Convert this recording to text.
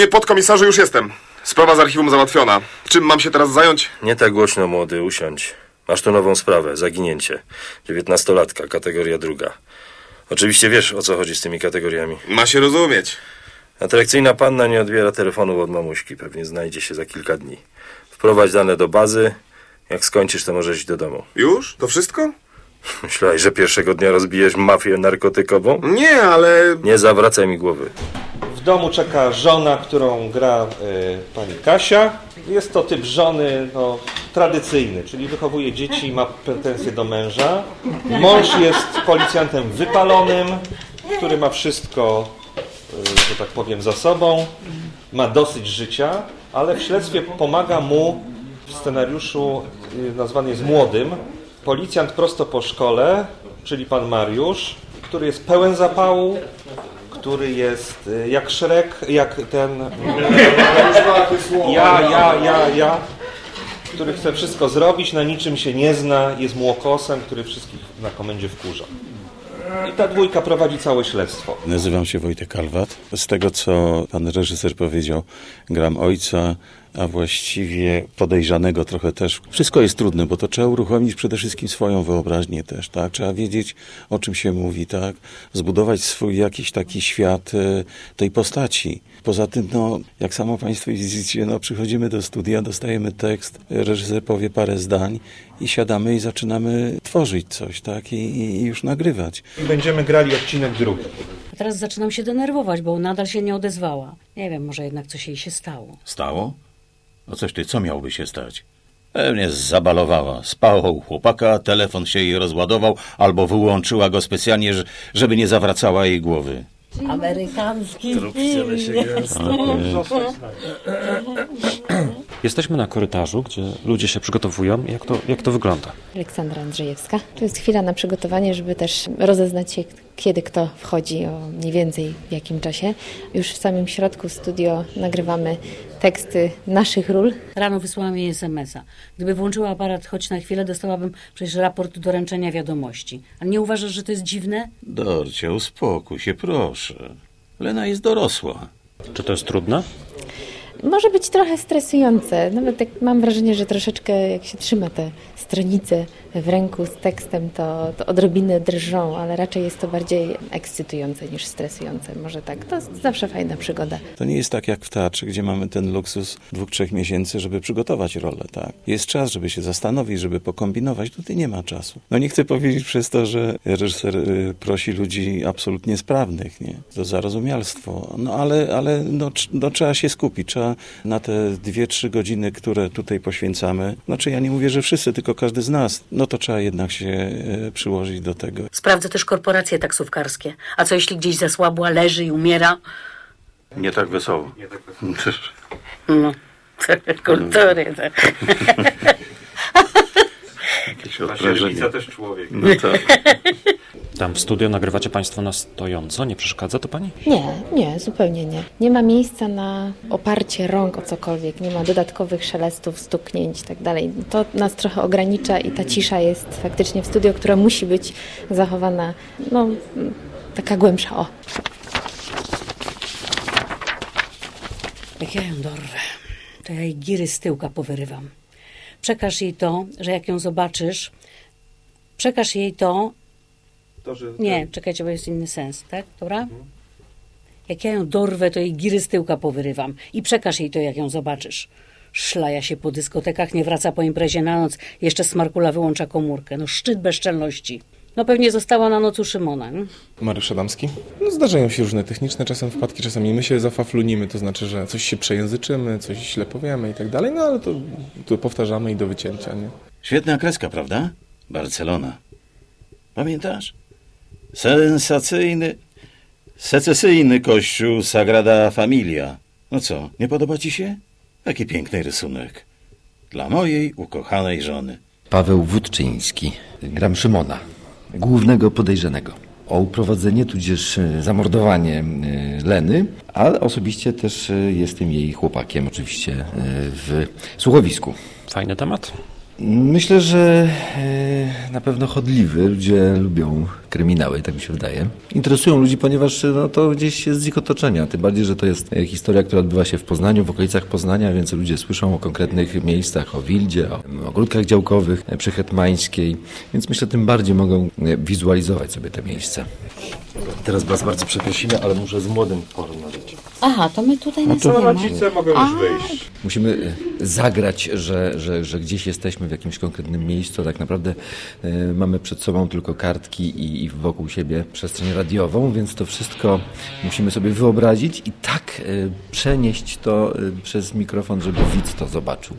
Panie podkomisarzu, już jestem. Sprawa z archiwum załatwiona. Czym mam się teraz zająć? Nie tak głośno, młody, usiądź. Masz tu nową sprawę, zaginięcie. 19-latka, kategoria druga. Oczywiście wiesz, o co chodzi z tymi kategoriami. Ma się rozumieć. Atrakcyjna panna nie odbiera telefonów od mamuśki. Pewnie znajdzie się za kilka dni. Wprowadź dane do bazy. Jak skończysz, to możesz iść do domu. Już? To wszystko? Myślałeś, że pierwszego dnia rozbijesz mafię narkotykową? Nie, ale... Nie zawracaj mi głowy. W domu czeka żona, którą gra pani Kasia. Jest to typ żony tradycyjny, czyli wychowuje dzieci i ma pretensje do męża. Mąż jest policjantem wypalonym, który ma wszystko, że tak powiem, za sobą. Ma dosyć życia, ale w śledztwie pomaga mu, w scenariuszu nazwany jest młodym, policjant prosto po szkole, czyli pan Mariusz, który jest pełen zapału, który jest jak Szrek, jak ten... Ja, który chce wszystko zrobić, na niczym się nie zna, jest młokosem, który wszystkich na komendzie wkurza. I ta dwójka prowadzi całe śledztwo. Nazywam się Wojtek Kalwat. Z tego, co pan reżyser powiedział, gram ojca, a właściwie podejrzanego trochę też. Wszystko jest trudne, bo to trzeba uruchomić przede wszystkim swoją wyobraźnię też, tak? Trzeba wiedzieć, o czym się mówi, tak? Zbudować swój jakiś taki świat tej postaci. Poza tym, jak samo państwo widzicie, przychodzimy do studia, dostajemy tekst, reżyser powie parę zdań i siadamy i zaczynamy tworzyć coś, tak? I już nagrywać. I będziemy grali odcinek drugi. A teraz zaczynam się denerwować, bo nadal się nie odezwała. Nie wiem, może jednak coś jej się stało. Stało? No coś ty, co miałoby się stać? Pewnie zabalowała. Spała u chłopaka, telefon się jej rozładował, albo wyłączyła go specjalnie, żeby nie zawracała jej głowy. Amerykański Jesteśmy na korytarzu, gdzie ludzie się przygotowują. Jak to wygląda? Aleksandra Andrzejewska. To jest chwila na przygotowanie, żeby też rozeznać się, kiedy kto wchodzi, o mniej więcej w jakim czasie. Już w samym środku studio nagrywamy teksty naszych ról. Rano wysłałam jej SMS-a. Gdyby włączyła aparat choć na chwilę, dostałabym przecież raport doręczenia wiadomości. Ale nie uważasz, że to jest dziwne? Dorcia, uspokój się, proszę. Lena jest dorosła. Czy to jest trudne? Może być trochę stresujące. Nawet jak mam wrażenie, że troszeczkę jak się trzyma te stronice w ręku z tekstem, to odrobinę drżą, ale raczej jest to bardziej ekscytujące niż stresujące. Może tak, to jest zawsze fajna przygoda. To nie jest tak jak w teatrze, gdzie mamy ten luksus 2-3 miesięcy, żeby przygotować rolę, tak? Jest czas, żeby się zastanowić, żeby pokombinować. Tutaj nie ma czasu. Nie chcę powiedzieć przez to, że reżyser prosi ludzi absolutnie sprawnych, nie? To zarozumialstwo. Ale trzeba się skupić. Trzeba na te 2-3 godziny, które tutaj poświęcamy. Ja nie mówię, że wszyscy, tylko każdy z nas. To trzeba jednak się przyłożyć do tego. Sprawdzę też korporacje taksówkarskie. A co jeśli gdzieś zasłabła, leży i umiera? Nie tak wesoło. No, kultury. Jakieś odprężenie. też człowiek. Tak. Tam w studio nagrywacie państwo na stojąco? Nie przeszkadza to pani? Nie, zupełnie nie. Nie ma miejsca na oparcie rąk o cokolwiek, nie ma dodatkowych szelestów, stuknięć i tak dalej. To nas trochę ogranicza i ta cisza jest faktycznie w studio, która musi być zachowana, taka głębsza. O. Jak ja ją dorwę, to ja jej giry z tyłka powyrywam. Przekaż jej to, że jak ją zobaczysz, przekaż jej to, nie, czekajcie, bo jest inny sens, tak? Dobra? Jak ja ją dorwę, to jej giry z tyłka powyrywam. I przekaż jej to, jak ją zobaczysz. Szlaja się po dyskotekach, nie wraca po imprezie na noc, jeszcze smarkula wyłącza komórkę. Szczyt bezczelności. Pewnie została na noc u Szymona, nie? Mariusz Adamski. Zdarzają się różne techniczne czasem wpadki, czasami my się zafaflunimy, to znaczy, że coś się przejęzyczymy, coś źle powiemy i tak dalej, ale to powtarzamy i do wycięcia, nie? Świetna kreska, prawda? Barcelona. Pamiętasz? Secesyjny kościół Sagrada Familia. Co, nie podoba ci się? Jaki piękny rysunek. Dla mojej ukochanej żony. Paweł Wódczyński. Gram Szymona, głównego podejrzanego o uprowadzenie tudzież zamordowanie Leny, ale osobiście też jestem jej chłopakiem oczywiście w słuchowisku. Fajny temat. Myślę, że na pewno chodliwy. Ludzie lubią kryminały, tak mi się wydaje. Interesują ludzi, ponieważ to gdzieś jest z ich otoczenia. Tym bardziej, że to jest historia, która odbywa się w Poznaniu, w okolicach Poznania, więc ludzie słyszą o konkretnych miejscach, o Wildzie, o ogródkach działkowych przy Hetmańskiej, więc myślę, tym bardziej mogą wizualizować sobie te miejsca. Teraz was bardzo przeprosimy, ale muszę z młodym porozmawiać. Aha, to my tutaj nas nie ma. Rodzice mogą już wyjść. Musimy zagrać, że gdzieś jesteśmy w jakimś konkretnym miejscu. Tak naprawdę mamy przed sobą tylko kartki i wokół siebie przestrzeń radiową, więc to wszystko musimy sobie wyobrazić i tak przenieść to przez mikrofon, żeby widz to zobaczył.